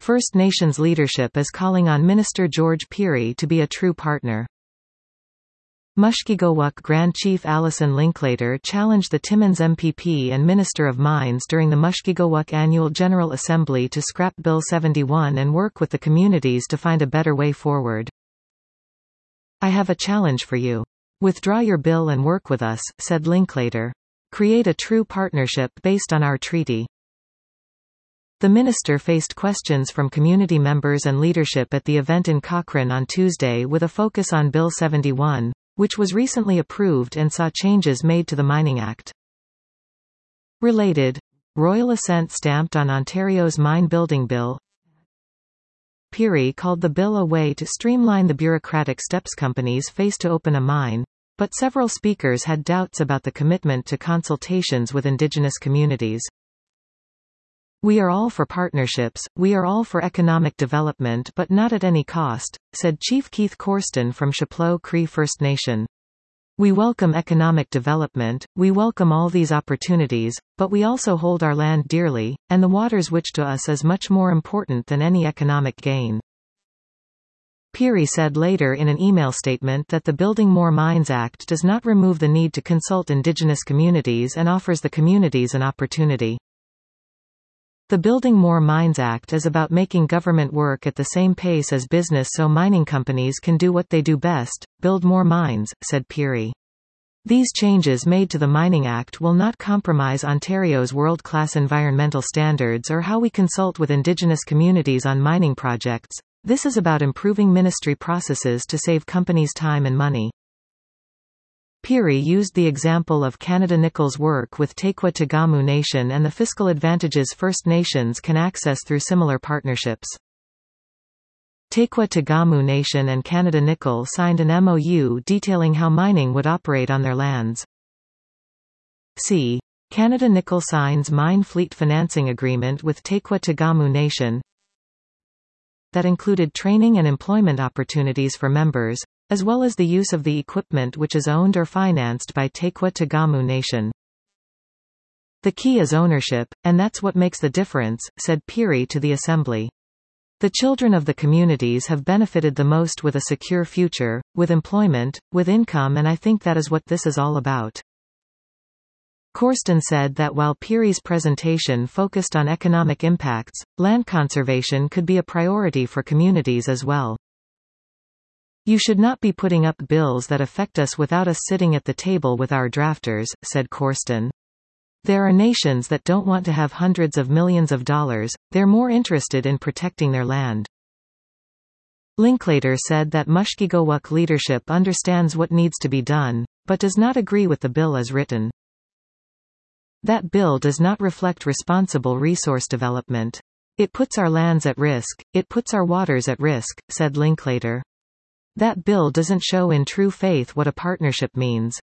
First Nations leadership is calling on Minister George Pirie to be a true partner. Mushkegowuk Grand Chief Alison Linklater challenged the Timmins MPP and Minister of Mines during the Mushkegowuk Annual General Assembly to scrap Bill 71 and work with the communities to find a better way forward. "I have a challenge for you. Withdraw your bill and work with us," said Linklater. "Create a true partnership based on our treaty." The minister faced questions from community members and leadership at the event in Cochrane on Tuesday with a focus on Bill 71, which was recently approved and saw changes made to the Mining Act. Related, royal assent stamped on Ontario's mine building bill. Pirie called the bill a way to streamline the bureaucratic steps companies face to open a mine, but several speakers had doubts about the commitment to consultations with Indigenous communities. "We are all for partnerships, we are all for economic development but not at any cost," said Chief Keith Corsten from Chapleau Cree First Nation. "We welcome economic development, we welcome all these opportunities, but we also hold our land dearly, and the waters which to us is much more important than any economic gain." Pirie said later in an email statement that the Building More Mines Act does not remove the need to consult Indigenous communities and offers the communities an opportunity. "The Building More Mines Act is about making government work at the same pace as business so mining companies can do what they do best, build more mines," said Pirie. "These changes made to the Mining Act will not compromise Ontario's world-class environmental standards or how we consult with Indigenous communities on mining projects. This is about improving ministry processes to save companies time and money." Pirie used the example of Canada Nickel's work with Tequah-Tagamu Nation and the fiscal advantages First Nations can access through similar partnerships. Tequah-Tagamu Nation and Canada Nickel signed an MOU detailing how mining would operate on their lands. C. Canada Nickel signs mine fleet financing agreement with Tequah-Tagamu Nation that included training and employment opportunities for members, as well as the use of the equipment which is owned or financed by Tequah-Tagamu Nation. "The key is ownership, and that's what makes the difference," said Pirie to the Assembly. "The children of the communities have benefited the most with a secure future, with employment, with income, and I think that is what this is all about." Corsten said that while Pirie's presentation focused on economic impacts, land conservation could be a priority for communities as well. "You should not be putting up bills that affect us without us sitting at the table with our drafters," said Corsten. "There are nations that don't want to have hundreds of millions of dollars, they're more interested in protecting their land." Linklater said that Mushkegowuk leadership understands what needs to be done, but does not agree with the bill as written. "That bill does not reflect responsible resource development. It puts our lands at risk, it puts our waters at risk," said Linklater. "That bill doesn't show in true faith what a partnership means.